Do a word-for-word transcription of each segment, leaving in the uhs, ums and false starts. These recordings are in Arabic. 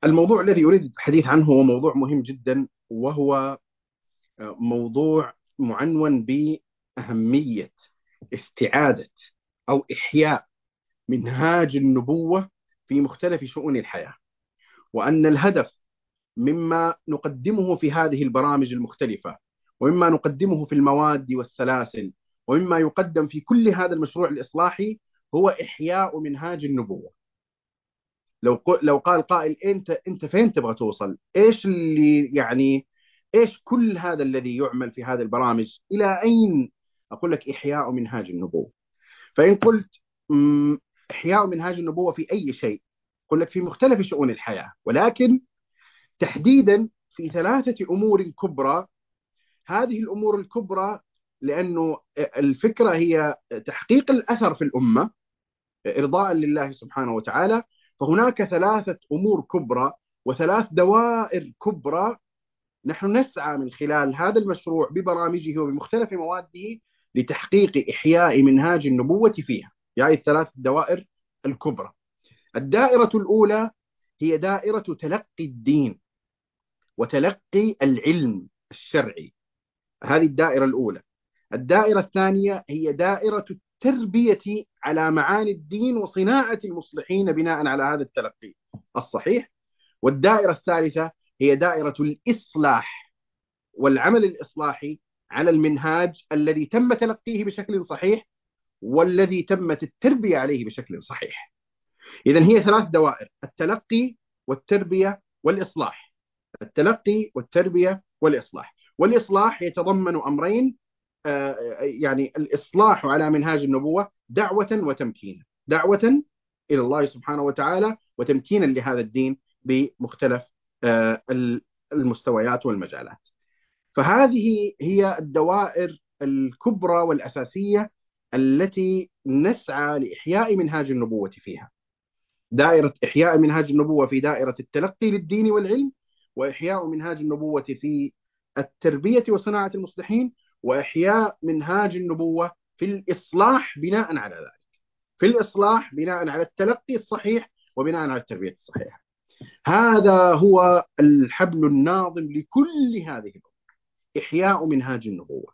الموضوع الذي أريد الحديث عنه هو موضوع مهم جدا، وهو موضوع معنون بأهمية استعادة أو إحياء منهاج النبوة في مختلف شؤون الحياة. وأن الهدف مما نقدمه في هذه البرامج المختلفة، ومما نقدمه في المواد والسلاسل، ومما يقدم في كل هذا المشروع الإصلاحي، هو إحياء منهاج النبوة. لو ق- لو قال قائل انت انت فين تبغى توصل؟ ايش اللي يعني ايش كل هذا الذي يعمل في هذه البرامج الى اين؟ اقول لك احياء منهاج النبوة. فان قلت مم، احياء منهاج النبوة في اي شيء، اقول لك في مختلف شؤون الحياة، ولكن تحديدا في ثلاثة امور كبرى. هذه الامور الكبرى لانه الفكرة هي تحقيق الاثر في الامة إرضاء لله سبحانه وتعالى. فهناك ثلاثة أمور كبرى وثلاث دوائر كبرى نحن نسعى من خلال هذا المشروع ببرامجه وبمختلف مواده لتحقيق إحياء منهاج النبوة فيها، يعني الثلاث دوائر الكبرى. الدائرة الأولى هي دائرة تلقي الدين وتلقي العلم الشرعي، هذه الدائرة الأولى. الدائرة الثانية هي دائرة التربية على معاني الدين وصناعة المصلحين بناء على هذا التلقي الصحيح. والدائرة الثالثة هي دائرة الإصلاح والعمل الإصلاحي على المنهاج الذي تم تلقيه بشكل صحيح والذي تمت التربية عليه بشكل صحيح. إذن هي ثلاث دوائر: التلقي والتربية والإصلاح. التلقي والتربية والإصلاح. والإصلاح يتضمن أمرين، آه، يعني الإصلاح على منهاج النبوة دعوة وتمكينا، دعوة إلى الله سبحانه وتعالى وتمكينا لهذا الدين بمختلف آه، المستويات والمجالات. فهذه هي الدوائر الكبرى والأساسية التي نسعى لإحياء منهاج النبوة فيها: دائرة إحياء منهاج النبوة في دائرة التلقي للدين والعلم، وإحياء منهاج النبوة في التربية وصناعة المصلحين، وإحياء منهاج النبوة في الإصلاح بناء على ذلك، في الإصلاح بناء على التلقي الصحيح وبناء على التربية الصحيحة. هذا هو الحبل الناظم لكل هذه الأمور: إحياء منهاج النبوة.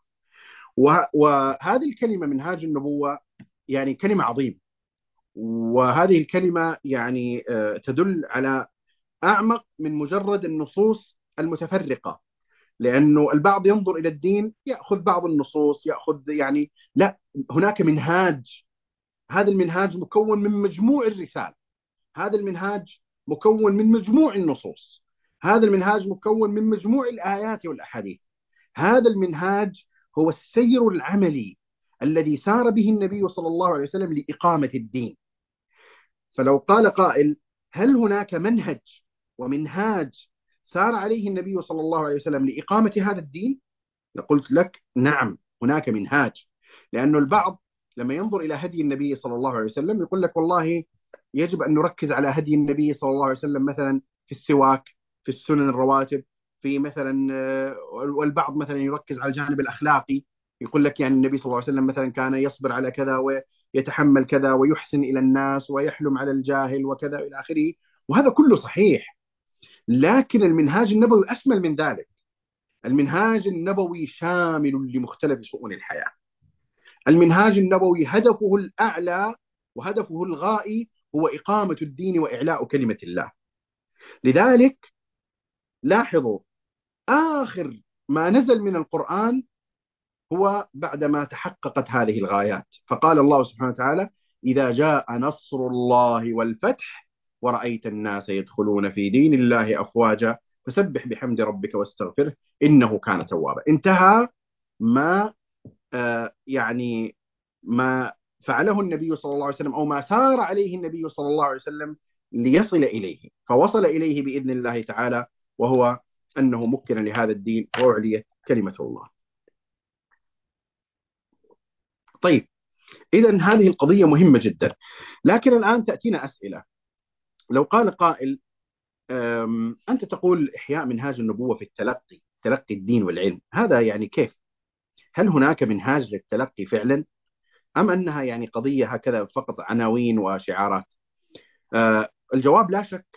وهذه الكلمة منهاج النبوة يعني كلمة عظيمة، وهذه الكلمة يعني آه، تدل على أعمق من مجرد النصوص المتفرقة. لأنه البعض ينظر إلى الدين يأخذ بعض النصوص، يأخذ يعني لا، هناك منهاج. هذا المنهاج مكون من مجموع الرسالة، هذا المنهاج مكون من مجموع النصوص، هذا المنهاج مكون من مجموع الآيات والأحاديث. هذا المنهاج هو السير العملي الذي سار به النبي صلى الله عليه وسلم لإقامة الدين. فلو قال قائل: هل هناك منهج ومنهاج سار عليه النبي صلى الله عليه وسلم لإقامة هذا الدين؟ لقلت لك نعم، هناك منهاج. لأنه البعض لما ينظر إلى هدي النبي صلى الله عليه وسلم يقول لك والله يجب أن نركز على هدي النبي صلى الله عليه وسلم مثلا في السواك، في السنن الرواتب، في مثلا آه، والبعض مثلا يركز على الجانب الأخلاقي، يقول لك يعني النبي صلى الله عليه وسلم مثلا كان يصبر على كذا ويتحمل كذا ويحسن إلى الناس ويحلم على الجاهل وكذا إلى آخره. وهذا كله صحيح، لكن المنهاج النبوي أشمل من ذلك. المنهاج النبوي شامل لمختلف شؤون الحياة. المنهاج النبوي هدفه الأعلى وهدفه الغائي هو إقامة الدين وإعلاء كلمة الله. لذلك لاحظوا آخر ما نزل من القرآن هو بعدما تحققت هذه الغايات، فقال الله سبحانه وتعالى: إذا جاء نصر الله والفتح ورأيت الناس يدخلون في دين الله أفواجا فسبح بحمد ربك واستغفره إنه كان توابا. انتهى ما آه يعني ما فعله النبي صلى الله عليه وسلم أو ما سار عليه النبي صلى الله عليه وسلم ليصل إليه، فوصل إليه بإذن الله تعالى، وهو أنه مكن لهذا الدين وأعليت كلمة الله. طيب، إذا هذه القضية مهمة جدا. لكن الآن تأتينا أسئلة. لو قال قائل: أم، أنت تقول إحياء منهاج النبوة في التلقي، تلقي الدين والعلم، هذا يعني كيف؟ هل هناك منهاج للتلقي فعلا؟ أم أنها يعني قضية هكذا فقط عناوين وشعارات؟ أه الجواب لا شك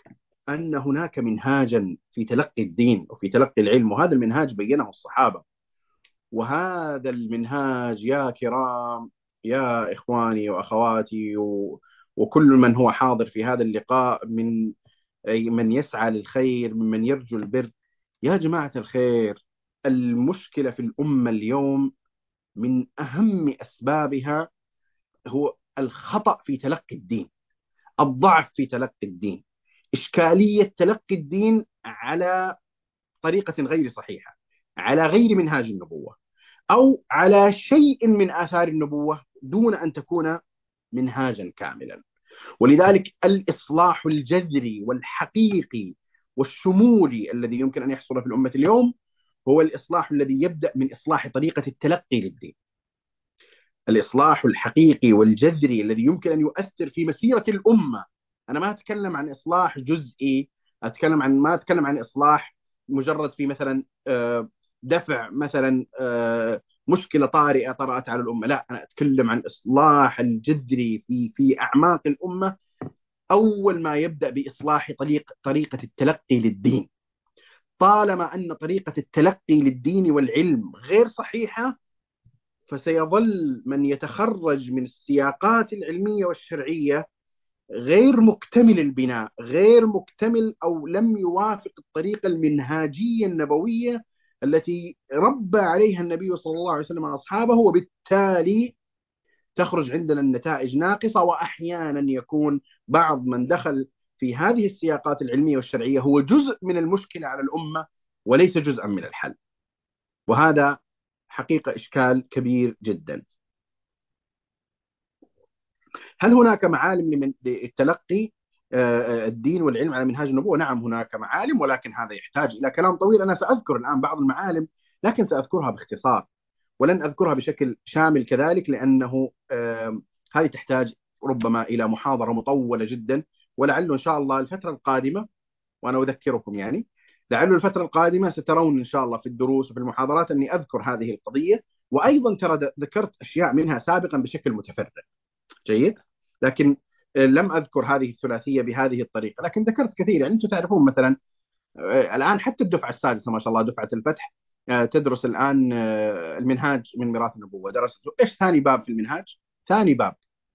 أن هناك منهاجا في تلقي الدين وفي تلقي العلم، وهذا المنهاج بينه الصحابة. وهذا المنهاج يا كرام، يا إخواني وأخواتي و... وكل من هو حاضر في هذا اللقاء، من أي من يسعى للخير، ممن يرجو البر، يا جماعة الخير، المشكلة في الأمة اليوم من أهم أسبابها هو الخطأ في تلقي الدين، الضعف في تلقي الدين، إشكالية تلقي الدين على طريقة غير صحيحة، على غير منهاج النبوة، أو على شيء من آثار النبوة دون أن تكون منهاجا كاملا. ولذلك الإصلاح الجذري والحقيقي والشمولي الذي يمكن أن يحصل في الأمة اليوم هو الإصلاح الذي يبدأ من إصلاح طريقة التلقي للدين. الإصلاح الحقيقي والجذري الذي يمكن أن يؤثر في مسيرة الأمة. أنا ما أتكلم عن إصلاح جزئي، أتكلم عن ما أتكلم عن إصلاح مجرد في مثلا آه، دفع مثلا آه، مشكلة طارئة طرأت على الأمة. لا، أنا أتكلم عن إصلاح الجذري في في أعماق الأمة. أول ما يبدأ بإصلاح طريق طريقة التلقي للدين. طالما أن طريقة التلقي للدين والعلم غير صحيحة، فسيظل من يتخرج من السياقات العلمية والشرعية غير مكتمل البناء، غير مكتمل، أو لم يوافق الطريقة المنهاجية النبوية التي ربى عليها النبي صلى الله عليه وسلم وأصحابه، وبالتالي تخرج عندنا النتائج ناقصة. وأحيانا يكون بعض من دخل في هذه السياقات العلمية والشرعية هو جزء من المشكلة على الأمة وليس جزءا من الحل، وهذا حقيقة إشكال كبير جدا. هل هناك معالم للتلقي الدين والعلم على منهاج النبوة؟ نعم، هناك معالم، ولكن هذا يحتاج إلى كلام طويل. أنا سأذكر الآن بعض المعالم، لكن سأذكرها باختصار، ولن أذكرها بشكل شامل كذلك، لأنه هذه تحتاج ربما إلى محاضرة مطولة جدا. ولعله إن شاء الله الفترة القادمة، وأنا أذكركم يعني، لعله الفترة القادمة سترون إن شاء الله في الدروس وفي المحاضرات أني أذكر هذه القضية. وأيضا ترى ذكرت أشياء منها سابقا بشكل متفرغ جيد، لكن لم أذكر هذه الثلاثية بهذه الطريقة، لكن ذكرت كثير. يعني أنتم تعرفون مثلا الآن حتى الدفعة السادسة ما شاء الله، دفعة الفتح، تدرس الآن المنهاج من ميراث النبوة. درست إيش ثاني باب في المنهاج؟ ثاني باب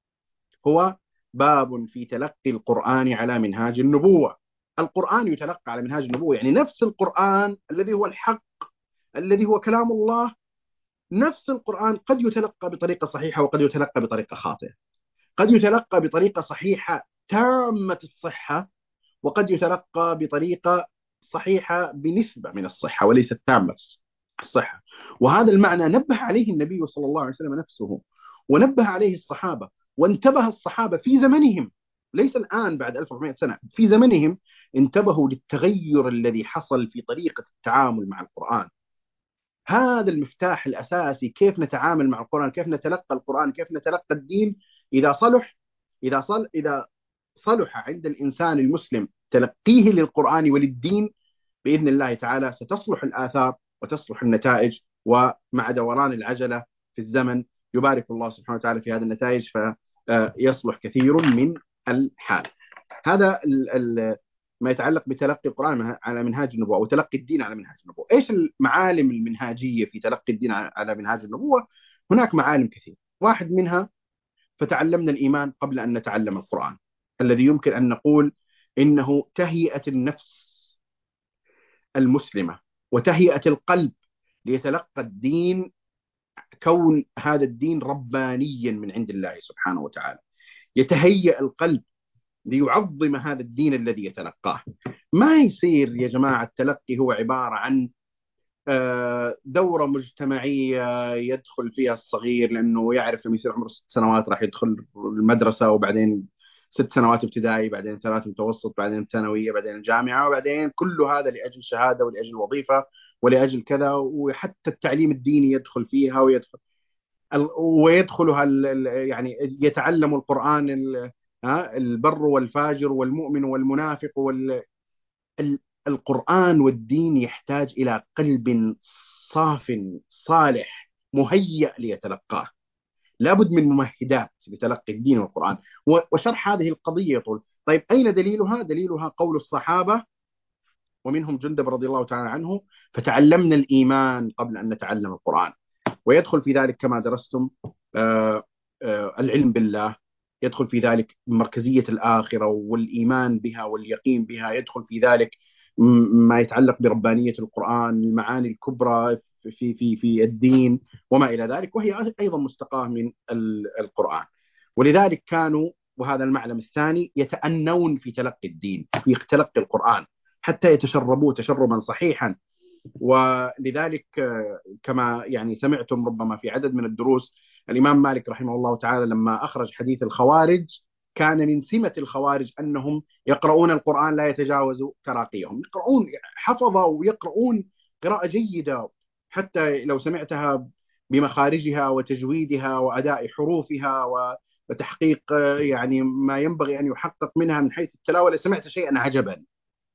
هو باب في تلقي القرآن على منهاج النبوة. القرآن يتلقى على منهاج النبوة، يعني نفس القرآن الذي هو الحق، الذي هو كلام الله، نفس القرآن قد يتلقى بطريقة صحيحة وقد يتلقى بطريقة خاطئة. قد يتلقى بطريقة صحيحة تامة الصحة، وقد يتلقى بطريقة صحيحة بنسبة من الصحة وليست تامة الصحة. وهذا المعنى نبه عليه النبي صلى الله عليه وسلم نفسه، ونبه عليه الصحابة، وانتبه الصحابة في زمنهم، ليس الآن بعد ألف وأربعمائة سنة، في زمنهم انتبهوا للتغير الذي حصل في طريقة التعامل مع القرآن. هذا المفتاح الأساسي، كيف نتعامل مع القرآن، كيف نتلقى القرآن، كيف نتلقى الدين. إذا صلح إذا صل إذا صلح عند الإنسان المسلم تلقيه للقرآن وللدين، بإذن الله تعالى ستصلح الآثار وتصلح النتائج. ومع دوران العجلة في الزمن يبارك الله سبحانه وتعالى في هذه النتائج، فيصلح كثير من الحال. هذا ال ال ما يتعلق بتلقي القرآن على منهاج النبوة أو تلقي الدين على منهاج النبوة. إيش المعالم المنهاجية في تلقي الدين على منهاج النبوة؟ هناك معالم كثير. واحد منها فتعلمنا الإيمان قبل أن نتعلم القرآن، الذي يمكن أن نقول إنه تهيئة النفس المسلمة وتهيئة القلب ليتلقى الدين، كون هذا الدين ربانيا من عند الله سبحانه وتعالى. يتهيأ القلب ليعظم هذا الدين الذي يتلقاه. ما يصير يا جماعة التلقي هو عبارة عن دورة مجتمعية يدخل فيها الصغير لأنه يعرف لما يصير عمره ست سنوات راح يدخل المدرسة، وبعدين ست سنوات ابتدائي، بعدين ثلاث متوسط، بعدين ثانوية، بعدين الجامعة، وبعدين كل هذا لأجل شهادة ولأجل وظيفة ولأجل كذا. وحتى التعليم الديني يدخل فيها، ويدخل ويدخلها يعني يتعلم القرآن البر والفاجر والمؤمن والمنافق وال القرآن والدين يحتاج إلى قلب صاف صالح مهيأ ليتلقاه. لابد من ممهدات لتلقي الدين والقرآن. وشرح هذه القضية يطول. طيب أين دليلها؟ دليلها قول الصحابة ومنهم جندب رضي الله تعالى عنه: فتعلمنا الإيمان قبل أن نتعلم القرآن. ويدخل في ذلك كما درستم آه، آه، العلم بالله، يدخل في ذلك مركزية الآخرة والإيمان بها واليقين بها، يدخل في ذلك ما يتعلق بربانية القرآن، المعاني الكبرى في في في الدين وما إلى ذلك، وهي أيضا مستقاة من القرآن. ولذلك كانوا، وهذا المعلم الثاني، يتأنون في تلقي الدين، في تلقي القرآن، حتى يتشربوه تشربا صحيحا. ولذلك كما يعني سمعتم ربما في عدد من الدروس، الإمام مالك رحمه الله تعالى لما أخرج حديث الخوارج، كان من سمة الخوارج أنهم يقرؤون القرآن لا يتجاوز تراقيهم، يقرؤون حفظوا ويقرؤون قراءة جيدة، حتى لو سمعتها بمخارجها وتجويدها وأداء حروفها وتحقيق يعني ما ينبغي أن يحقق منها من حيث التلاوة، لسمعت شيئا عجبا.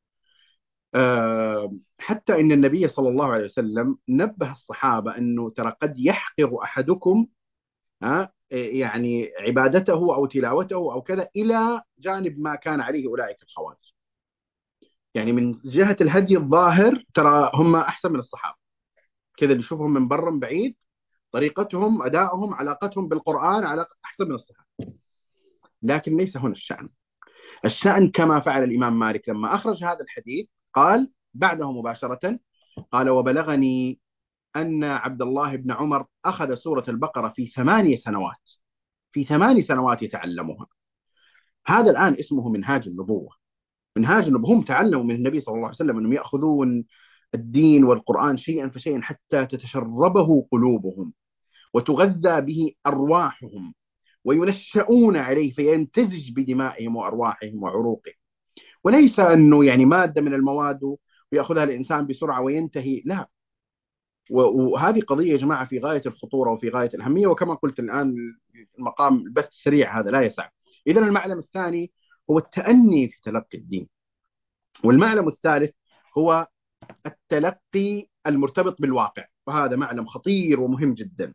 حتى إن النبي صلى الله عليه وسلم نبه الصحابة أنه ترى قد يحقر أحدكم يعني عبادته أو تلاوته أو كذا إلى جانب ما كان عليه أولئك الخوارج. يعني من جهة الهدي الظاهر ترى هم أحسن من الصحابة، كذا اللي يشوفهم من برا من بعيد، طريقتهم، أدائهم، علاقتهم بالقرآن علاقة أحسن من الصحابة. لكن ليس هنا الشأن. الشأن كما فعل الإمام مالك لما أخرج هذا الحديث، قال بعده مباشرة، قال: وبلغني أن عبد الله بن عمر أخذ سورة البقرة في ثمانية سنوات، في ثماني سنوات يتعلمها. هذا الآن اسمه منهاج النبوة. منهاج النبوة، هم تعلموا من النبي صلى الله عليه وسلم أنهم يأخذون الدين والقرآن شيئا فشيئا حتى تتشربه قلوبهم وتغذى به أرواحهم، وينشؤون عليه فيمتزج بدمائهم وأرواحهم وعروقهم، وليس أنه يعني مادة من المواد ويأخذها الإنسان بسرعة وينتهي، لا. وهذه قضية يا جماعة في غاية الخطورة وفي غاية الأهمية، وكما قلت الآن المقام البث السريع هذا لا يسع. إذن المعلم الثاني هو التأني في تلقي الدين. والمعلم الثالث هو التلقي المرتبط بالواقع، وهذا معلم خطير ومهم جدا.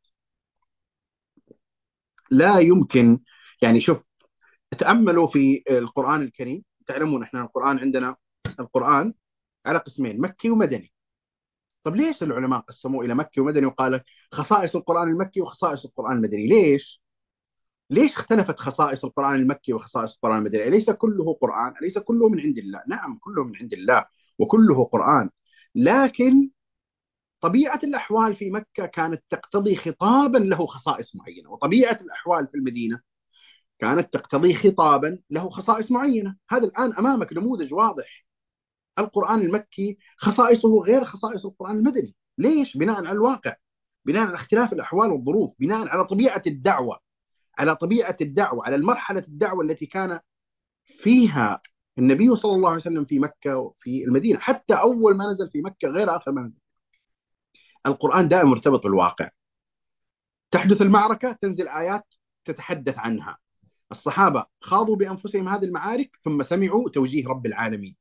لا يمكن، يعني شوف، تأملوا في القرآن الكريم، تعلمون احنا القرآن عندنا القرآن على قسمين: مكي ومدني. طب ليش العلماء قسموه إلى مكي ومدني وقال خصائص القرآن المكي وخصائص القرآن المدني؟ ليش؟ ليش اختلفت خصائص القرآن المكي وخصائص القرآن المدني؟ أليس كله قرآن؟ أليس كله من عند الله؟ نعم، كله من عند الله وكله قرآن، لكن طبيعة الأحوال في مكة كانت تقتضي خطابا له خصائص معينة، وطبيعة الأحوال في المدينة كانت تقتضي خطابا له خصائص معينة. هذا الآن أمامك نموذج واضح. القرآن المكي خصائصه غير خصائص القرآن المدني. ليش؟ بناء على الواقع، بناء على اختلاف الأحوال والظروف، بناء على طبيعة الدعوة، على طبيعة الدعوة، على المرحلة الدعوة التي كان فيها النبي صلى الله عليه وسلم في مكة وفي المدينة. حتى أول ما نزل في مكة غير آخر ما نزل. القرآن دائما مرتبط بالواقع. تحدث المعركة تنزل آيات تتحدث عنها. الصحابة خاضوا بأنفسهم هذه المعارك ثم سمعوا توجيه رب العالمين،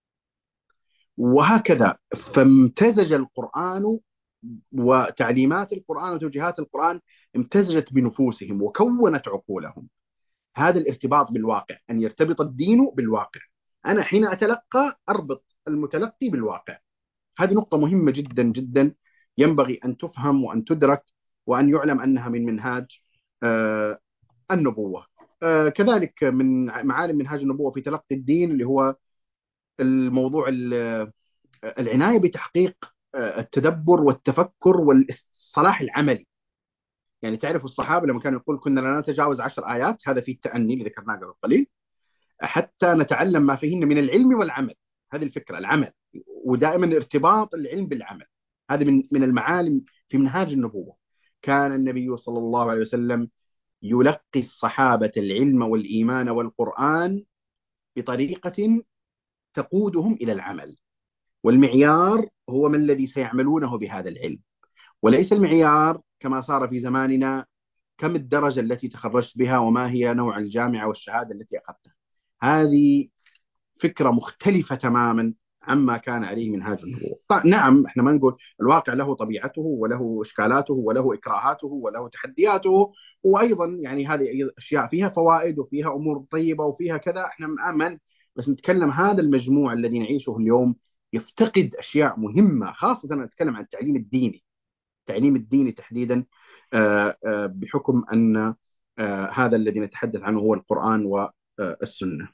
وهكذا. فامتزج القرآن وتعليمات القرآن وتوجيهات القرآن امتزجت بنفوسهم وكونت عقولهم. هذا الارتباط بالواقع، أن يرتبط الدين بالواقع. أنا حين أتلقى أربط المتلقي بالواقع. هذه نقطة مهمة جدا جدا، ينبغي أن تفهم وأن تدرك وأن يعلم أنها من منهاج آه النبوة. آه كذلك من معالم منهاج النبوة في تلقي الدين اللي هو الموضوع العناية بتحقيق التدبر والتفكر والصلاح العملي. يعني تعرف الصحابة لما كانوا يقول كنا لا نتجاوز عشر آيات، هذا فيه التأني اللي ذكرناه قبل قليل، حتى نتعلم ما فيهن من العلم والعمل. هذه الفكرة، العمل، ودائما ارتباط العلم بالعمل. هذه من من المعالم في منهاج النبوة. كان النبي صلى الله عليه وسلم يلقي الصحابة العلم والإيمان والقرآن بطريقة تقودهم إلى العمل، والمعيار هو ما الذي سيعملونه بهذا العلم، وليس المعيار كما صار في زماننا كم الدرجة التي تخرجت بها وما هي نوع الجامعة والشهادة التي أخذتها. هذه فكرة مختلفة تماما عما كان عليه منهاج النبوة. طيب نعم، احنا ما نقول الواقع له طبيعته وله إشكالاته وله إكراهاته وله تحدياته، وأيضا يعني هذه أشياء فيها فوائد وفيها أمور طيبة وفيها كذا، احنا مآمن، بس نتكلم هذا المجموع الذي نعيشه اليوم يفتقد أشياء مهمة، خاصة أنا أتكلم عن التعليم الديني، التعليم الديني تحديدا، آه، آه، بحكم أن آه، هذا الذي نتحدث عنه هو القرآن والسنة.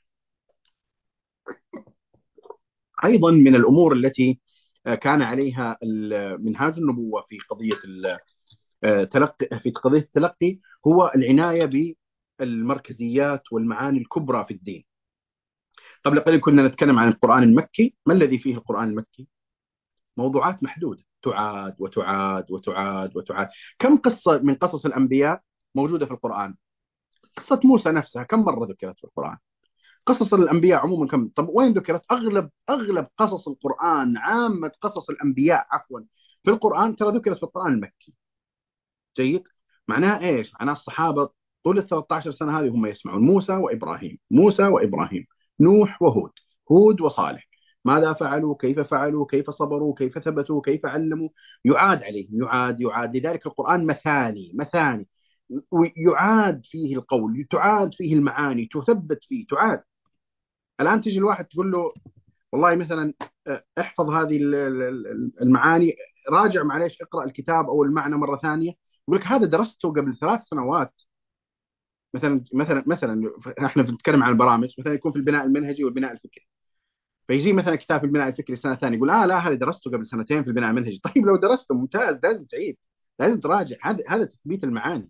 أيضا من الأمور التي آه، كان عليها منهاج النبوة في قضية التلقي في قضية التلقي هو العناية بالمركزيات والمعاني الكبرى في الدين. قبل قليل كنا نتكلم عن القرآن المكي. ما الذي فيه القرآن المكي؟ موضوعات محدودة، تعاد وتعاد وتعاد وتعاد. كم قصة من قصص الأنبياء موجودة في القرآن؟ قصة موسى نفسها كم مرة ذكرت في القرآن؟ قصص الأنبياء عموما كم؟ طب وين ذكرت؟ أغلب أغلب قصص القرآن، عامة قصص الأنبياء عفوا في القرآن ترى ذكرت في القرآن المكي. جيد. معناها إيش؟ معناها الصحابة طول ال ثلاثة عشر سنة هذه هم يسمعون موسى وإبراهيم، موسى وإبراهيم، نوح وهود، هود وصالح، ماذا فعلوا، كيف فعلوا، كيف صبروا، كيف ثبتوا، كيف علموا، يعاد عليهم، يعاد يعاد. لذلك القرآن مثاني مثاني، يعاد فيه القول، تعاد فيه المعاني، تثبت فيه، تعاد. الآن تجي الواحد تقول له والله مثلا آه، احفظ هذه ال- ال- المعاني، راجع معليش اقرأ الكتاب أو المعنى مرة ثانية، يقول لك هذا درسته قبل ثلاث سنوات. مثلا مثلا مثلا احنا بنتكلم عن البرامج، مثلا يكون في البناء المنهجي والبناء الفكري، فيجي مثلا كتاب في البناء الفكري سنة ثانية يقول اه لا هذا درسته قبل سنتين في البناء المنهجي. طيب لو درسته ممتاز، لازم تعيد، لازم تراجع، هذا هذا تثبيت المعاني.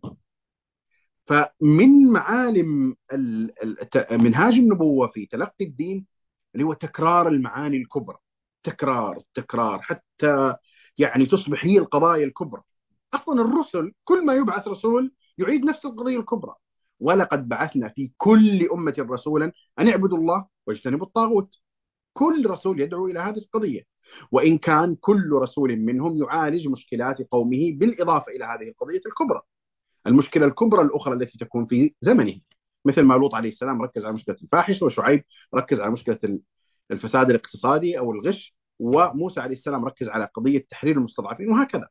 فمن معالم ال- ال- منهاج النبوة في تلقي الدين اللي هو تكرار المعاني الكبرى، تكرار تكرار حتى يعني تصبح هي القضايا الكبرى. أصلا الرسل كل ما يبعث رسول يعيد نفس القضية الكبرى: ولقد بعثنا في كل أمة رسولا أن اعبدوا الله واجتنبوا الطاغوت. كل رسول يدعو إلى هذه القضية، وإن كان كل رسول منهم يعالج مشكلات قومه بالإضافة إلى هذه القضية الكبرى. المشكلة الكبرى الأخرى التي تكون في زمنه، مثل ما لوط عليه السلام ركز على مشكلة الفاحشة، وشعيب ركز على مشكلة الفساد الاقتصادي أو الغش، وموسى عليه السلام ركز على قضية تحرير المستضعفين، وهكذا.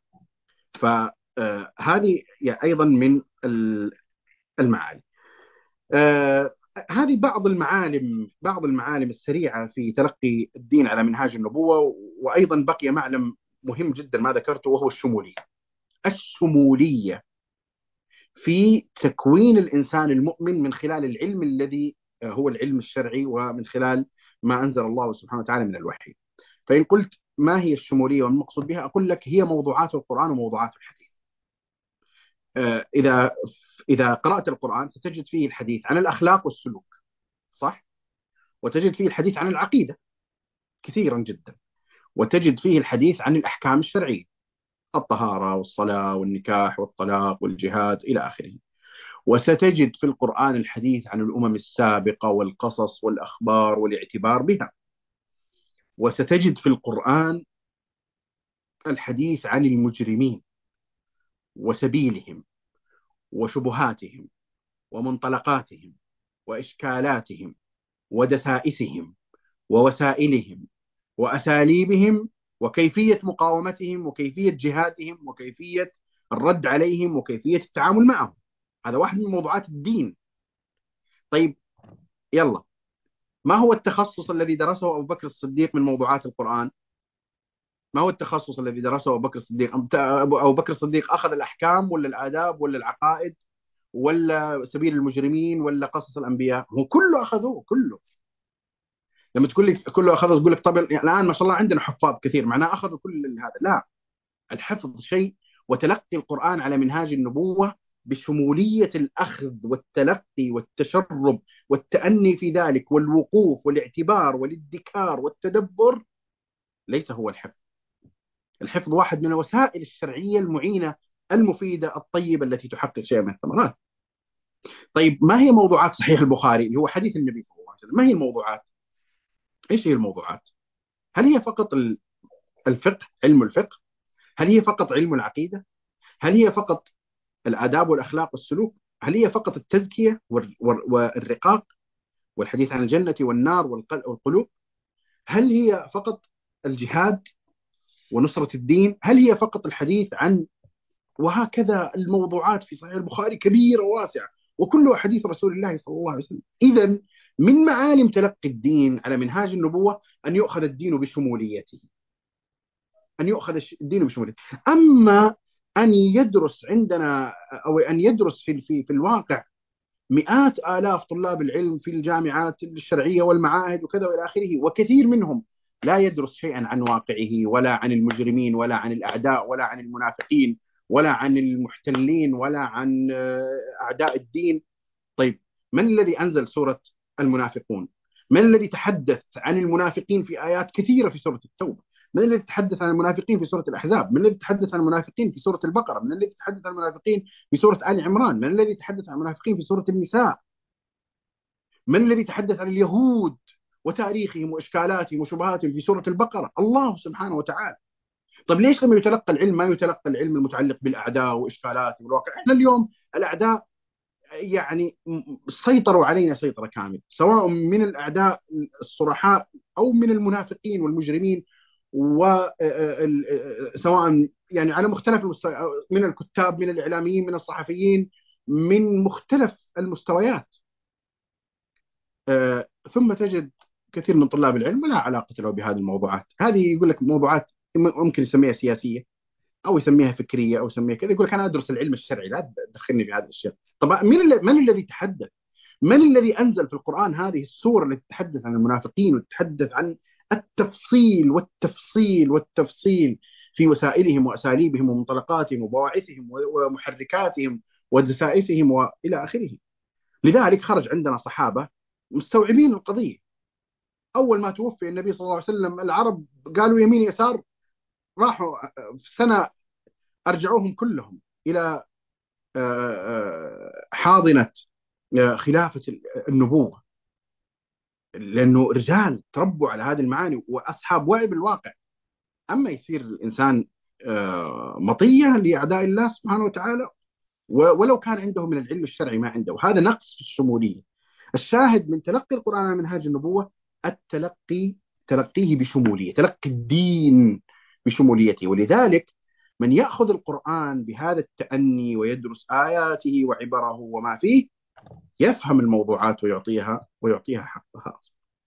فهذه أيضا من المعالم. آه، هذه بعض المعالم بعض المعالم السريعة في تلقي الدين على منهاج النبوة. وأيضا بقي معلم مهم جدا ما ذكرته، وهو الشمولية. الشمولية في تكوين الإنسان المؤمن من خلال العلم الذي هو العلم الشرعي، ومن خلال ما أنزل الله سبحانه وتعالى من الوحي. فإن قلت ما هي الشمولية والمقصود بها، أقول لك هي موضوعات القرآن وموضوعات الحديث. آه، إذا إذا قرأت القرآن ستجد فيه الحديث عن الأخلاق والسلوك، صح؟ وتجد فيه الحديث عن العقيدة كثيرا جدا، وتجد فيه الحديث عن الأحكام الشرعية: الطهارة والصلاة والنكاح والطلاق والجهاد إلى آخره. وستجد في القرآن الحديث عن الأمم السابقة والقصص والأخبار والاعتبار بها. وستجد في القرآن الحديث عن المجرمين وسبيلهم وشبهاتهم ومنطلقاتهم وإشكالاتهم ودسائسهم ووسائلهم وأساليبهم وكيفية مقاومتهم وكيفية جهادهم وكيفية الرد عليهم وكيفية التعامل معهم. هذا واحد من موضوعات الدين. طيب يلا، ما هو التخصص الذي درسه أبو بكر الصديق من موضوعات القرآن؟ ما هو التخصص الذي درسه أبو بكر الصديق؟ أبو بكر الصديق أخذ الأحكام ولا الآداب ولا العقائد ولا سبيل المجرمين ولا قصص الأنبياء؟ هو كله أخذوه كله. لما تقول لي كله أخذه تقول لك طب يعني الآن ما شاء الله عندنا حفاظ كثير معناه أخذوا كل هذا؟ لا، الحفظ شيء، وتلقي القرآن على منهاج النبوة بشمولية الأخذ والتلقي والتشرب والتأني في ذلك والوقوف والاعتبار والادكار والتدبر ليس هو الحفظ. الحفظ واحد من الوسائل الشرعية المعينة المفيدة الطيبة التي تحقق شيء من الثمرات. طيب ما هي موضوعات صحيح البخاري اللي هو حديث النبي صلى الله عليه وسلم؟ ما هي الموضوعات؟ ايش هي الموضوعات؟ هل هي فقط الفقه، علم الفقه؟ هل هي فقط علم العقيدة؟ هل هي فقط الآداب والأخلاق والسلوك؟ هل هي فقط التزكية والرقاق والحديث عن الجنة والنار والقلوب؟ هل هي فقط الجهاد ونصرة الدين؟ هل هي فقط الحديث عن، وهكذا الموضوعات في صحيح البخاري كبيرة وواسعة وكلها حديث رسول الله صلى الله عليه وسلم. إذا من معالم تلقي الدين على منهاج النبوة أن يؤخذ الدين بشموليته، أن يؤخذ الدين بشموليته. أما أن يدرس عندنا أو أن يدرس في في في الواقع مئات آلاف طلاب العلم في الجامعات الشرعية والمعاهد وكذا وإلى آخره، وكثير منهم لا يدرس شيئا عن واقعه ولا عن المجرمين ولا عن الأعداء ولا عن المنافقين ولا عن المحتلين ولا عن أعداء الدين. طيب، من الذي أنزل سورة المنافقون؟ من الذي تحدث عن المنافقين في آيات كثيرة في سورة التوبة؟ من الذي تحدث عن المنافقين في سورة الأحزاب؟ من الذي تحدث عن المنافقين في سورة البقرة؟ من الذي تحدث عن المنافقين في سورة آل عمران؟ من الذي تحدث عن المنافقين في سورة النساء؟ من الذي تحدث عن اليهود وتاريخهم وإشكالاتهم وشبهاتهم في سورة البقرة؟ الله سبحانه وتعالى. طيب ليش لما يتلقى العلم ما يتلقى العلم المتعلق بالأعداء وإشكالاتهم والواقع؟ احنا اليوم الأعداء يعني سيطروا علينا سيطرة كاملة، سواء من الأعداء الصرحاء أو من المنافقين والمجرمين، وسواء يعني على مختلف المستوى، من الكتاب من الإعلاميين من الصحفيين من مختلف المستويات. ثم تجد كثير من طلاب العلم لا علاقة له بهذه الموضوعات. هذه يقول لك موضوعات ممكن يسميها سياسية او يسميها فكريه او يسميها كذا، يقول لك انا ادرس العلم الشرعي لا تدخلني في هذه الاشياء. طب من من الذي تحدث؟ من الذي انزل في القران هذه السوره التي تتحدث عن المنافقين وتتحدث عن التفصيل والتفصيل والتفصيل في وسائلهم واساليبهم ومنطلقاتهم وبواعثهم ومحركاتهم ودسائسهم والى اخره؟ لذلك خرج عندنا صحابه مستوعبين القضيه. اول ما توفي النبي صلى الله عليه وسلم العرب قالوا يمين يسار، راحوا في سنه أرجعوهم كلهم إلى حاضنة خلافة النبوة، لأنه رجال تربوا على هذه المعاني وأصحاب وعي بالواقع. أما يصير الإنسان مطية لأعداء الله سبحانه وتعالى ولو كان عنده من العلم الشرعي ما عنده، وهذا نقص في الشمولية. الشاهد من تلقي القرآن على منهاج النبوة التلقي، تلقيه بشمولية، تلقي الدين بشموليته. ولذلك من يأخذ القرآن بهذا التأني ويدرس آياته وعبره وما فيه يفهم الموضوعات ويعطيها ويعطيها حقها.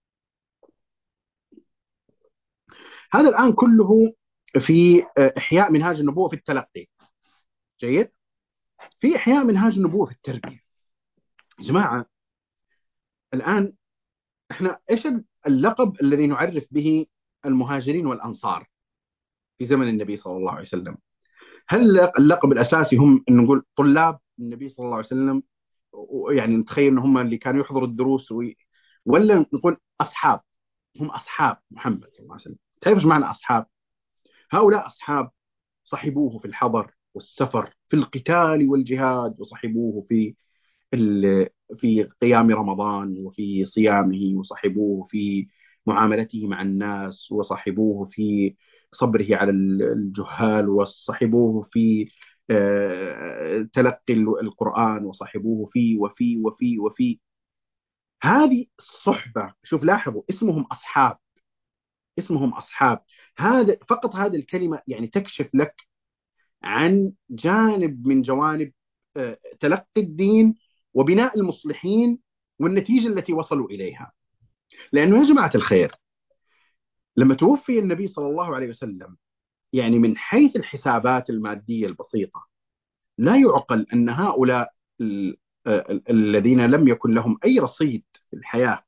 هذا الآن كله في إحياء منهاج النبوة في التلقي. جيد. في إحياء منهاج النبوة في التربية. يا جماعة الآن احنا ايش اللقب الذي نعرف به المهاجرين والأنصار في زمن النبي صلى الله عليه وسلم؟ هل اللقب الأساسي هم أن نقول طلاب النبي صلى الله عليه وسلم، يعني نتخيل أن هم اللي كانوا يحضروا الدروس وي... ولا نقول أصحاب، هم أصحاب محمد صلى الله عليه وسلم؟ تعرف ايش معنى أصحاب؟ هؤلاء أصحاب صحبوه في الحضر والسفر، في القتال والجهاد، وصحبوه في في قيام رمضان وفي صيامه، وصحبوه في معاملته مع الناس، وصحبوه في صبره على الجهال، وصحبوه في تلقي القرآن، وصحبوه في وفي وفي وفي هذه الصحبة. شوف لاحظوا اسمهم أصحاب، اسمهم أصحاب. هذا فقط هذه الكلمة يعني تكشف لك عن جانب من جوانب تلقي الدين وبناء المصلحين والنتيجة التي وصلوا إليها. لأنه يا جماعة الخير لما توفي النبي صلى الله عليه وسلم، يعني من حيث الحسابات المادية البسيطة لا يعقل أن هؤلاء الذين لم يكن لهم أي رصيد في الحياة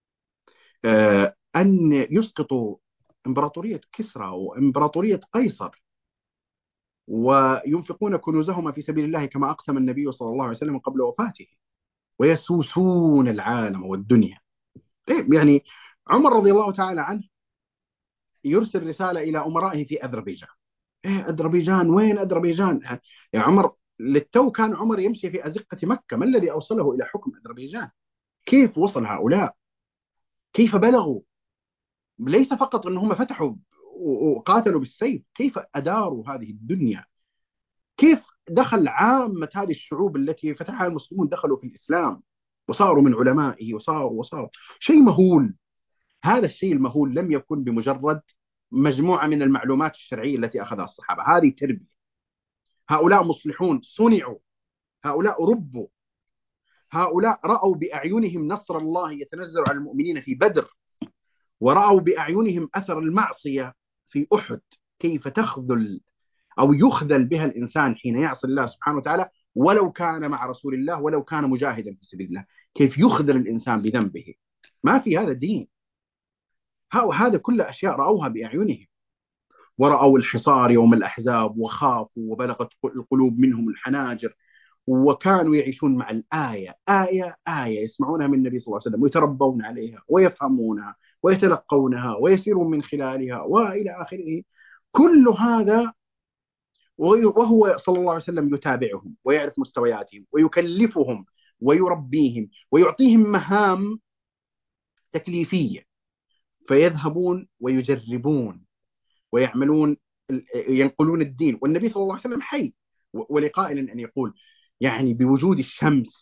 أن يسقطوا إمبراطورية كسرى وإمبراطورية قيصر وينفقون كنوزهما في سبيل الله كما أقسم النبي صلى الله عليه وسلم قبل وفاته، ويسوسون العالم والدنيا. يعني عمر رضي الله تعالى عنه يرسل رسالة إلى أمرائه في أذربيجان. إيه أذربيجان؟ وين أذربيجان؟ يا عمر للتو كان عمر يمشي في أزقة مكة، ما الذي أوصله إلى حكم أذربيجان؟ كيف وصل هؤلاء؟ كيف بلغوا؟ ليس فقط أنهم فتحوا وقاتلوا بالسيف، كيف أداروا هذه الدنيا؟ كيف دخل عامة هذه الشعوب التي فتحها المسلمون دخلوا في الإسلام وصاروا من علمائه وصاروا وصاروا شيء مهول. هذا الشيء المهول لم يكن بمجرد مجموعة من المعلومات الشرعية التي أخذها الصحابة، هذه تربية. هؤلاء مصلحون صنعوا، هؤلاء ربوا، هؤلاء رأوا بأعينهم نصر الله يتنزل على المؤمنين في بدر، ورأوا بأعينهم أثر المعصية في أحد، كيف تخذل أو يخذل بها الإنسان حين يعصي الله سبحانه وتعالى ولو كان مع رسول الله، ولو كان مجاهدا في سبيل الله، كيف يخذل الإنسان بذنبه. ما في هذا دين. هذا كل أشياء رأوها بأعينهم، ورأوا الحصار يوم الأحزاب وخافوا وبلغت القلوب منهم الحناجر، وكانوا يعيشون مع الآية آية آية، يسمعونها من النبي صلى الله عليه وسلم ويتربون عليها ويفهمونها ويتلقونها ويسيرون من خلالها وإلى آخره. كل هذا وهو صلى الله عليه وسلم يتابعهم ويعرف مستوياتهم ويكلفهم ويربيهم ويعطيهم مهام تكليفية، فيذهبون ويجربون ويعملون، ينقلون الدين. والنبي صلى الله عليه وسلم حي، ولقائل أن يقول يعني بوجود الشمس،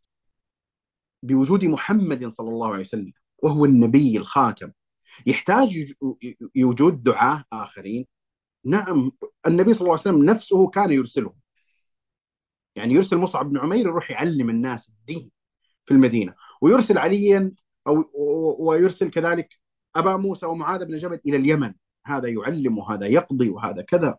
بوجود محمد صلى الله عليه وسلم وهو النبي الخاتم، يحتاج وجود دعاة آخرين؟ نعم. النبي صلى الله عليه وسلم نفسه كان يرسلهم، يعني يرسل مصعب بن عمير يروح يعلم الناس الدين في المدينة، ويرسل عليا أو ويرسل كذلك أبا موسى ومعاذ بن جبل إلى اليمن، هذا يعلم وهذا يقضي وهذا كذا.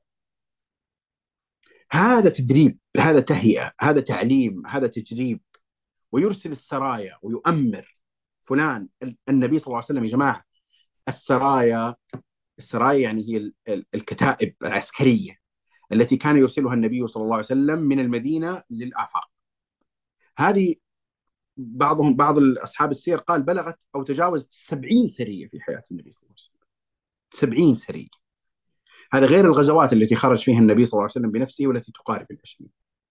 هذا تدريب، هذا تهيئة، هذا تعليم، هذا تجريب. ويرسل السرايا ويؤمر فلان. النبي صلى الله عليه وسلم يا جماعة، السرايا، السرايا يعني هي الكتائب العسكرية التي كان يرسلها النبي صلى الله عليه وسلم من المدينة للآفاق. هذه بعضهم بعض أصحاب السير قال بلغت أو تجاوزت سبعين سرية في حياة النبي صلى الله عليه وسلم. سبعين سرية، هذا غير الغزوات التي خرج فيها النبي صلى الله عليه وسلم بنفسه والتي تقارب العشرين.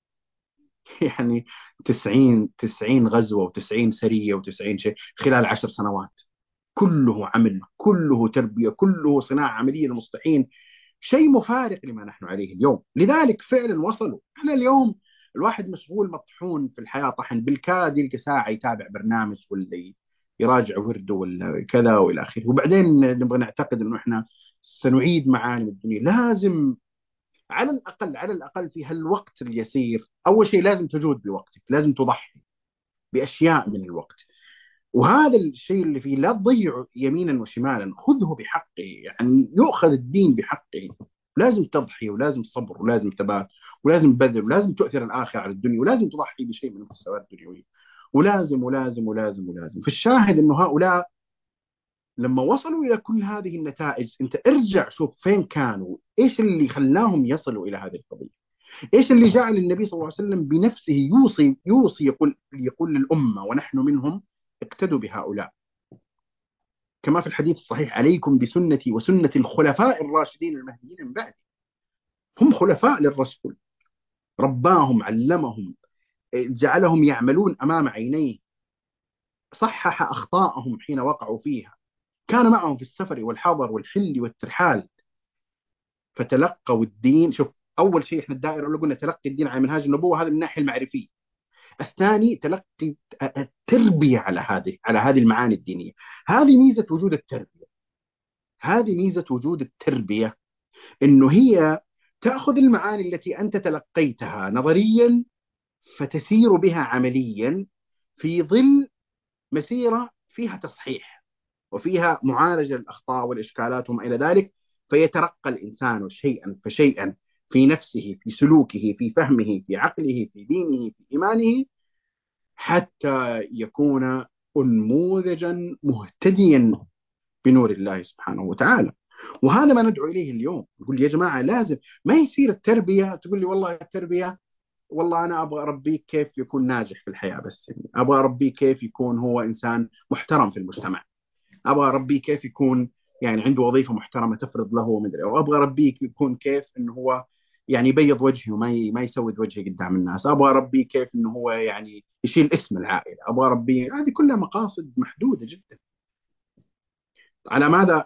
يعني تسعين تسعين غزوة وتسعين سرية وتسعين شيء خلال عشر سنوات، كله عمل، كله تربية، كله صناعة عملية للمصلحين، شيء مفارق لما نحن عليه اليوم. لذلك فعلا وصلوا. احنا اليوم الواحد مشغول مطحون في الحياة طحن، بالكاد يلقى ساعة يتابع برنامج ولا يراجع ورده ولا كذا والى اخره، وبعدين نبغى نعتقد انه احنا سنعيد معالم الدنيا. لازم على الاقل على الاقل في هالوقت اليسير، اول شيء لازم تجود بوقتك، لازم تضحي باشياء من الوقت. وهذا الشيء اللي فيه لا تضيع يمينا وشمالا، خذه بحقه، يعني يؤخذ الدين بحقه. لازم تضحي، ولازم صبر، ولازم ثبات، ولازم بذل، ولازم تؤثر الآخرة على الدنيا، ولازم تضحي بشيء من المستويات الدنيوية، ولازم ولازم ولازم ولازم. فالشاهد أنه هؤلاء لما وصلوا إلى كل هذه النتائج، أنت ارجع شوف فين كانوا، إيش اللي خلاهم يصلوا إلى هذه القضية، إيش اللي جعل النبي صلى الله عليه وسلم بنفسه يوصي يوصي يقول يقول للأمة ونحن منهم اقتدوا بهؤلاء. كما في الحديث الصحيح: عليكم بسنتي وسنة الخلفاء الراشدين المهديين من بعد. هم خلفاء للرسول، رباهم، علمهم، جعلهم يعملون أمام عينيه، صحح أخطاءهم حين وقعوا فيها، كان معهم في السفر والحضر والحل والترحال، فتلقوا الدين. شوف، أول شيء إحنا الدائرة اللي قلنا تلقي الدين على منهاج النبوة، هذا من الناحية المعرفية. الثاني تلقي التربية على هذه على هذه المعاني الدينية. هذه ميزة وجود التربية، هذه ميزة وجود التربية، انه هي تاخذ المعاني التي انت تلقيتها نظريا فتسير بها عمليا في ظل مسيره فيها تصحيح وفيها معالجه للاخطاء والاشكالات وما الى ذلك، فيترقى الانسان شيئا فشيئا في نفسه، في سلوكه، في فهمه، في عقله، في دينه، في ايمانه، حتى يكون انموذجا مهتديا بنور الله سبحانه وتعالى. وهذا ما ندعو اليه اليوم. نقول يا جماعه لازم ما يصير التربيه تقول لي والله التربيه، والله انا ابغى اربيه كيف يكون ناجح في الحياه، بس يعني ابغى اربيه كيف يكون هو انسان محترم في المجتمع، ابغى اربيه كيف يكون يعني عنده وظيفه محترمه تفرض له ومدري، او ابغى اربيه يكون كيف انه هو يعني يبيض وجهه وما ي... ما يسود وجهه قدام الناس، ابغى اربيه كيف انه هو يعني يشيل اسم العائله، ابغى اربيه. هذه كلها مقاصد محدوده جدا. على ماذا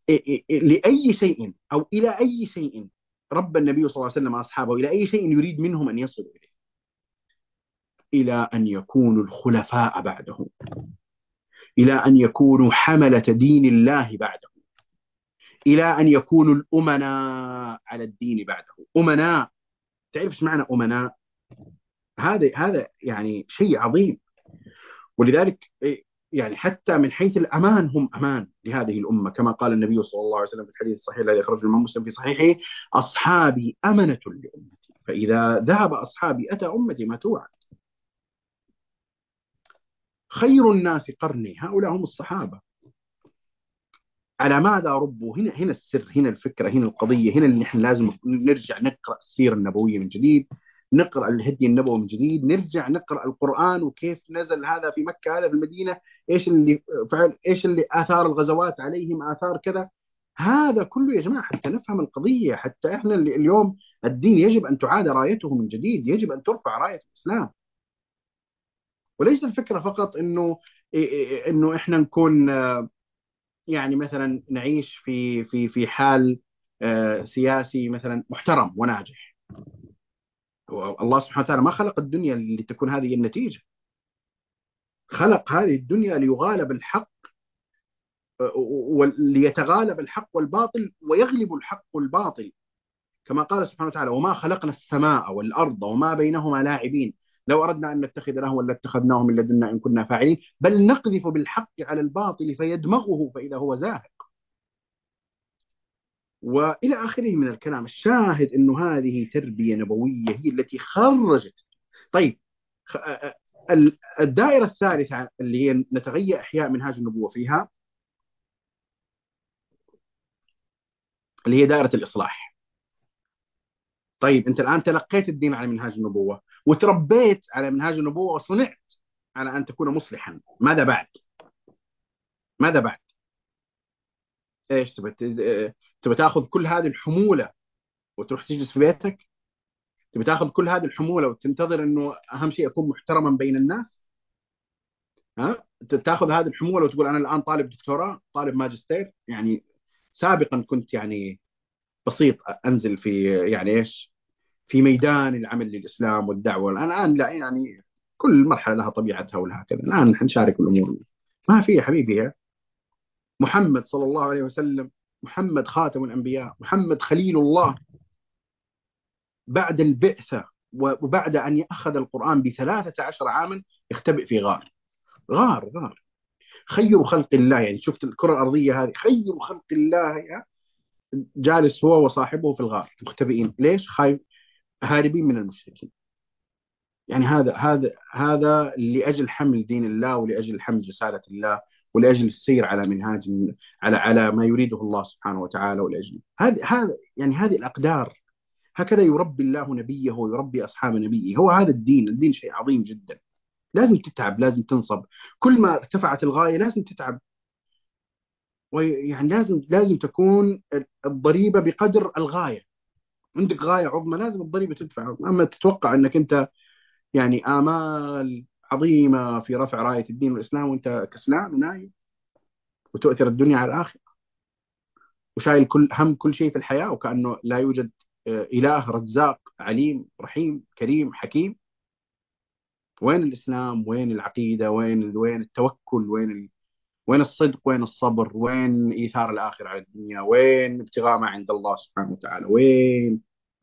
لأي شيء أو إلى أي شيء رب النبي صلى الله عليه وسلم أصحابه، إلى أي شيء يريد منهم أن يصلوا إليه؟ إلى أن يكونوا الخلفاء بعده، إلى أن يكونوا حملة دين الله بعده، إلى أن يكونوا الأمناء على الدين بعده. أمناء، تعرف ايش معنى أمناء؟ هذا هذا يعني شيء عظيم. ولذلك يعني حتى من حيث الأمان هم أمان لهذه الأمة، كما قال النبي صلى الله عليه وسلم في الحديث الصحيح الذي أخرجه الإمام مسلم في صحيحه: أصحابي أمنة لأمتي، فإذا ذهب أصحابي أتى أمتي ما توعد. خير الناس قرني، هؤلاء هم الصحابة. على ماذا ربوا؟ هنا هنا السر، هنا الفكرة، هنا القضية، هنا اللي نحن لازم نرجع نقرأ السيرة النبوية من جديد، نقرأ الهدي النبوي من جديد، نرجع نقرأ القرآن وكيف نزل هذا في مكة، هذا في المدينة، ايش اللي فعل، ايش اللي آثار الغزوات عليهم، آثار كذا. هذا كله يا جماعة حتى نفهم القضية، حتى احنا اللي اليوم الدين يجب أن تعاد رايته من جديد، يجب أن ترفع راية الإسلام. وليس الفكرة فقط إنه إنه إحنا نكون يعني مثلا نعيش في في في حال آه، سياسي مثلا محترم وناجح. الله سبحانه وتعالى ما خلق الدنيا لتكون هذه النتيجة، خلق هذه الدنيا ليغالب الحق، آه، وليتغالب الحق والباطل ويغلب الحق والباطل، كما قال سبحانه وتعالى: وما خلقنا السماء والأرض وما بينهما لاعبين لو أردنا أن نتخذ لهوا لاتخذناه من لدنا إن كنا فاعلين بل نقذف بالحق على الباطل فيدمغه فإذا هو زاهق، وإلى آخره من الكلام. الشاهد أنه هذه تربية نبوية هي التي خرجت. طيب، الدائرة الثالثة اللي هي نتغير إحياء منهاج النبوة فيها، اللي هي دائرة الإصلاح. طيب أنت الآن تلقيت الدين على منهاج النبوة وتربيت على منهاج النبوة وصنعت على أن تكون مصلحا، ماذا بعد؟ ماذا بعد؟ إيش تبى تبى تاخذ كل هذه الحمولة وتروح تجلس في بيتك؟ تبي تاخذ كل هذه الحمولة وتنتظر انه اهم شيء اكون محترما بين الناس؟ ها، تاخذ هذه الحمولة وتقول انا الان طالب دكتوراه، طالب ماجستير؟ يعني سابقا كنت يعني بسيط، انزل في يعني ايش، في ميدان العمل للاسلام والدعوة. الان لا، يعني كل مرحلة لها طبيعتها ولها كذا. الان نحن نشارك الامور، ما في يا حبيبي. يا محمد صلى الله عليه وسلم، محمد خاتم الانبياء، محمد خليل الله، بعد البعثة وبعد أن أخذ القرآن بثلاثة عشر عاما يختبئ في غار. غار غار خير خلق الله، يعني شفت الكرة الأرضية هذه، خير خلق الله يا جالس هو وصاحبه في الغار مختبئين. ليش؟ خايف، هاربين من المشركين. يعني هذا هذا هذا لأجل حمل دين الله، ولأجل حمل رسالة الله، ولأجل السير على منهاج، على على ما يريده الله سبحانه وتعالى. ولأجل هذا هذا يعني هذه الأقدار. هكذا يربي الله نبيه ويربي أصحاب نبيه. هو هذا الدين. الدين شيء عظيم جدا، لازم تتعب، لازم تنصب. كل ما ارتفعت الغاية لازم تتعب، ويعني لازم لازم تكون الضريبة بقدر الغاية. عندك غاية عظمى لازم الضريبة تدفع. أما تتوقع أنك أنت يعني آمال عظيمة في رفع راية الدين والإسلام وأنت كسلان ونايم، وتؤثر الدنيا على الآخرة، وشايل كل هم كل شيء في الحياة، وكأنه لا يوجد آه، إله رزاق عليم رحيم كريم حكيم. وين الإسلام؟ وين العقيدة؟ وين وين التوكل؟ وين ال... وين الصدق؟ وين الصبر؟ وين إيثار الآخر على الدنيا؟ وين ابتغاء ما عند الله سبحانه وتعالى؟ وين؟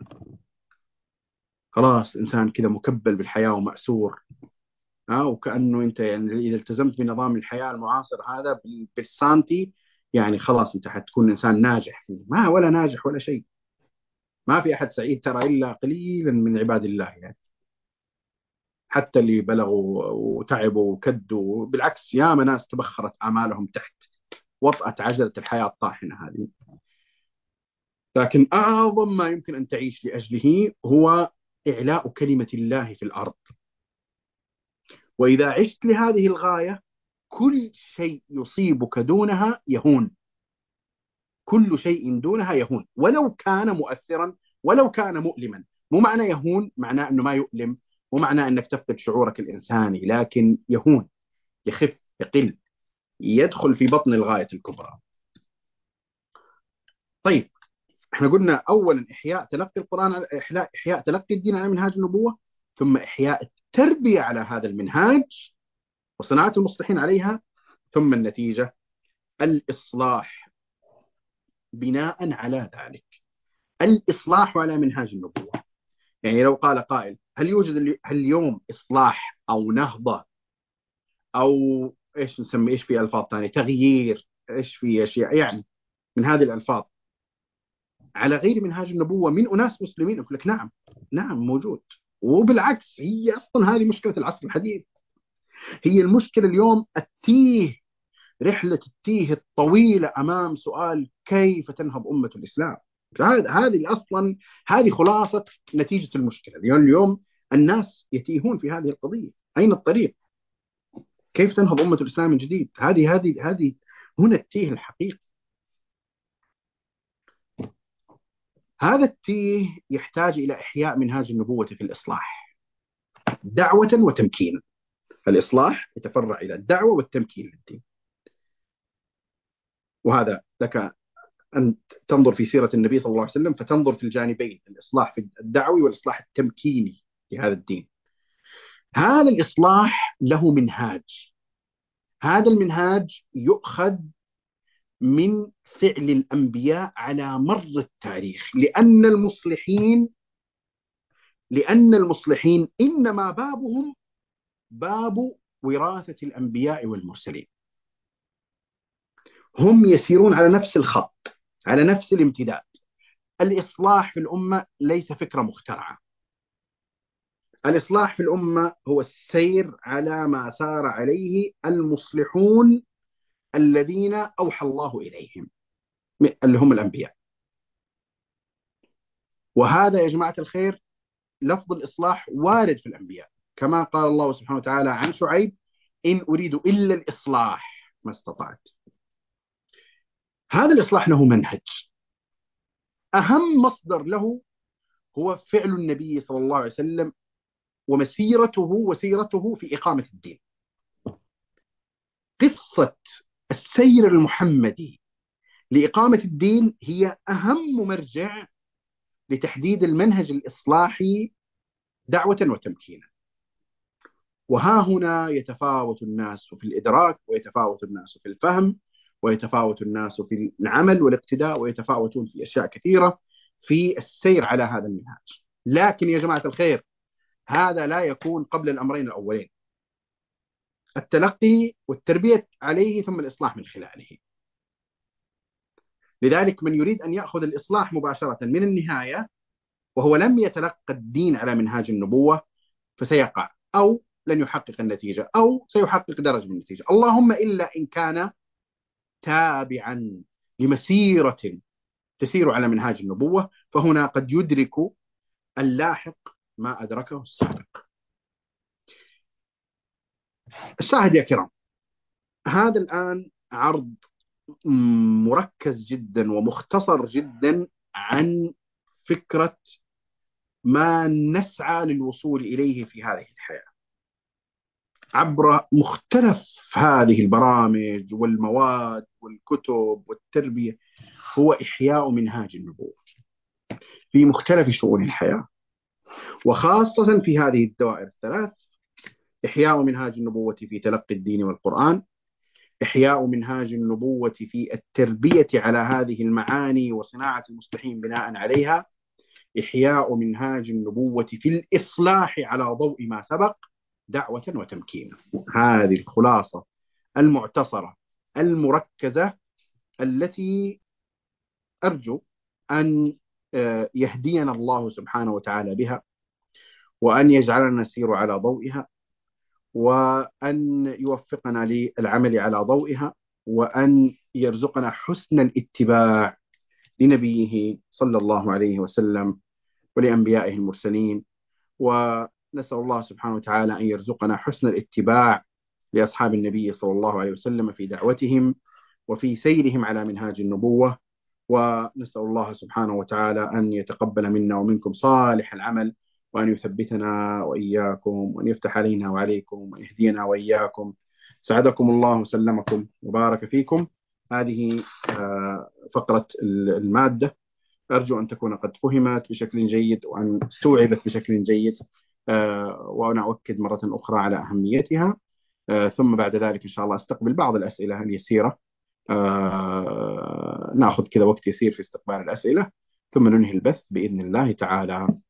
خلاص إنسان كذا مكبل بالحياة ومأسور. ها، وكأنه أنت يعني إذا التزمت بنظام الحياة المعاصر هذا بال- بالسانتي، يعني خلاص أنت حتكون إنسان ناجح فيه. ما ولا ناجح ولا شيء. ما في أحد سعيد ترى إلا قليلا من عباد الله يعني. حتى اللي بلغوا وتعبوا وكدوا، بالعكس ياما ناس تبخرت آمالهم تحت وطأة عجلة الحياة الطاحنة هذه. لكن أعظم ما يمكن أن تعيش لأجله هو إعلاء كلمة الله في الأرض. وإذا عشت لهذه الغاية كل شيء يصيبك دونها يهون. كل شيء دونها يهون ولو كان مؤثرا، ولو كان مؤلما. مو معنى يهون معناه أنه ما يؤلم، مو معناه أنك تفقد شعورك الإنساني، لكن يهون، يخف، يقل، يدخل في بطن الغاية الكبرى. طيب، احنا قلنا اولا احياء تلقي القران، احياء احياء تلقي الدين على منهاج النبوه، ثم احياء التربيه على هذا المنهاج وصناعه المصلحين عليها، ثم النتيجة الإصلاح بناء على ذلك، الإصلاح على منهاج النبوة. يعني لو قال قائل هل يوجد الي- هل اليوم إصلاح أو نهضة أو إيش نسمي، إيش في ألفاظ ثانية، تغيير، إيش في أشياء يعني من هذه الألفاظ على غير منهاج النبوة من أناس مسلمين؟ أقول لك نعم، نعم موجود. وبالعكس هي أصلا هذه مشكلة العصر الحديث. هي المشكلة اليوم التيه، رحلة التيه الطويلة أمام سؤال كيف تنهض أمة الإسلام. هذه هذه أصلا هذه خلاصة نتيجة المشكلة اليوم. اليوم الناس يتيهون في هذه القضية، أين الطريق؟ كيف تنهض أمة الإسلام من جديد؟ هذه هذه هذه هنا التيه الحقيقي. هذا التيه يحتاج إلى إحياء منهاج النبوة في الإصلاح دعوة وتمكينا. الإصلاح يتفرع إلى الدعوة والتمكين للدين. وهذا لك أن تنظر في سيرة النبي صلى الله عليه وسلم فتنظر في الجانبين، الإصلاح في الدعوي والإصلاح التمكيني لهذا الدين. هذا الإصلاح له منهاج، هذا المنهاج يؤخذ من فعل الأنبياء على مر التاريخ، لأن المصلحين لأن المصلحين إنما بابهم باب وراثة الأنبياء والمرسلين. هم يسيرون على نفس الخط، على نفس الامتداد. الإصلاح في الأمة ليس فكرة مخترعة. الإصلاح في الأمة هو السير على ما سار عليه المصلحون الذين أوحى الله إليهم، اللي هم الأنبياء. وهذا يا جماعة الخير لفظ الإصلاح وارد في الأنبياء، كما قال الله سبحانه وتعالى عن شعيب: إن أريد إلا الإصلاح ما استطعت. هذا الإصلاح له منهج، أهم مصدر له هو فعل النبي صلى الله عليه وسلم ومسيرته وسيرته في إقامة الدين. قصة السير المحمدي لإقامة الدين هي أهم مرجع لتحديد المنهج الإصلاحي دعوة وتمكينا. وها هنا يتفاوت الناس في الإدراك، ويتفاوت الناس في الفهم، ويتفاوت الناس في العمل والاقتداء، ويتفاوتون في أشياء كثيرة في السير على هذا المنهاج. لكن يا جماعة الخير هذا لا يكون قبل الأمرين الأولين: التلقي والتربية عليه، ثم الإصلاح من خلاله. لذلك من يريد أن يأخذ الإصلاح مباشرة من النهاية وهو لم يتلقى الدين على منهاج النبوة فسيقع، أو لن يحقق النتيجة، أو سيحقق درجة من النتيجة، اللهم إلا إن كان تابعا لمسيرة تسير على منهاج النبوة، فهنا قد يدرك اللاحق ما أدركه السابق. الشاهد يا كرام، هذا الآن عرض مركز جدا ومختصر جدا عن فكرة ما نسعى للوصول إليه في هذه الحياة عبر مختلف هذه البرامج والمواد والكتب والتربية، هو إحياء منهاج النبوة في مختلف شؤون الحياة، وخاصة في هذه الدوائر الثلاث: إحياء منهاج النبوة في تلقي الدين والقرآن، إحياء منهاج النبوة في التربية على هذه المعاني وصناعة المصلحين بناء عليها، إحياء منهاج النبوة في الإصلاح على ضوء ما سبق دعوة وتمكينا. هذه الخلاصة المعتصرة المركزة التي أرجو أن يهدينا الله سبحانه وتعالى بها، وأن يجعلنا نسير على ضوئها، وأن يوفقنا للعمل على ضوئها، وأن يرزقنا حسن الاتباع لنبيه صلى الله عليه وسلم ولأنبيائه المرسلين. ونسأل الله سبحانه وتعالى أن يرزقنا حسن الاتباع لأصحاب النبي صلى الله عليه وسلم في دعوتهم وفي سيرهم على منهاج النبوة. ونسأل الله سبحانه وتعالى أن يتقبل منا ومنكم صالح العمل، وأن يثبتنا وإياكم، وأن يفتح علينا وعليكم، وأن يهدينا وإياكم. سعدكم الله وسلمكم وبارك فيكم. هذه فقرة المادة، أرجو أن تكون قد فهمت بشكل جيد وأن استوعبت بشكل جيد، وأنا أؤكد مرة أخرى على أهميتها. آه، ثم بعد ذلك إن شاء الله أستقبل بعض الأسئلة اليسيرة. آه، ناخذ كذا وقت يسير في استقبال الأسئلة، ثم ننهي البث بإذن الله تعالى.